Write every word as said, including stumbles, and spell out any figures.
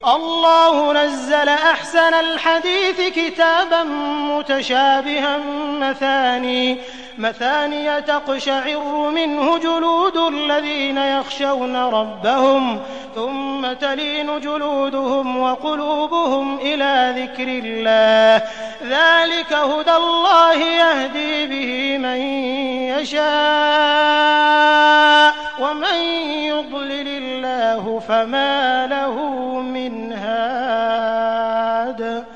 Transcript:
الله نزل أحسن الحديث كتابا متشابها مثاني مثاني تقشعر منه جلود الذين يخشون ربهم ثم تلين جلودهم وقلوبهم إلى ذكر الله ذلك هدى الله يهدي به من يشاء ومن يضلل الله فما له من هاد.